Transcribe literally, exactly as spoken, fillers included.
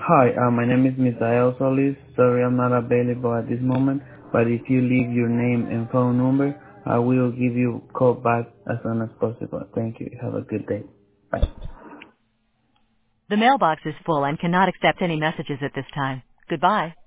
Hi, uh, my name is Misael Solis. Sorry I'm not available at this moment, but if you leave your name and phone number, I will give you a call back as soon as possible. Thank you. Have a good day. Bye. The mailbox is full and cannot accept any messages at this time. Goodbye.